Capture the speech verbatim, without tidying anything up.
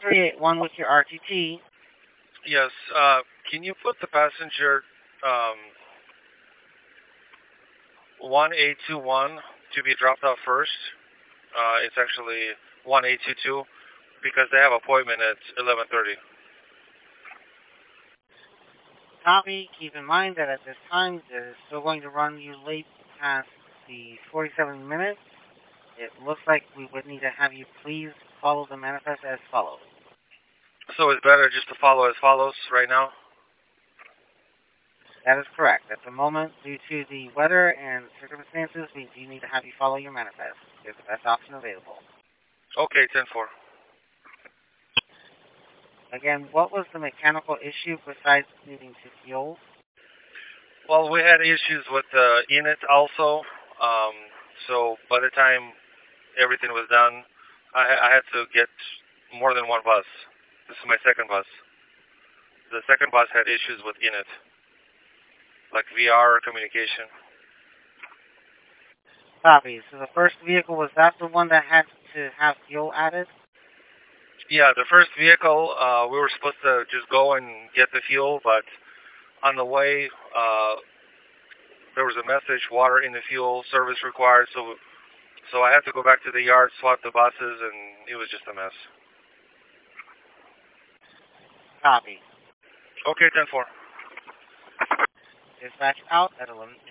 three eight one with your R T T. Yes. Uh, can you put the passenger um, one eight two one to be dropped off first? Uh, it's actually one eight two two because they have appointment at eleven thirty. Copy. Keep in mind that at this time they're still going to run you late past the forty-seven minutes. It looks like we would need to have you please follow the manifest as follows. So it's better just to follow as follows right now? That is correct. At the moment, due to the weather and circumstances, we do need to have you follow your manifest. It's the best option available. Okay, ten four. Again, what was the mechanical issue besides needing to fuel? Well, we had issues with the unit also. Um, so by the time everything was done, I, I had to get more than one bus. This is my second bus. The second bus had issues with init, like V R communication. Copy. So the first vehicle, was that the one that had to have fuel added? Yeah, the first vehicle, uh, we were supposed to just go and get the fuel, but on the way, uh, there was a message, water in the fuel, service required, so so I had to go back to the yard, swap the buses, and it was just a mess. Copy. Okay, ten four. Dispatch out at eleven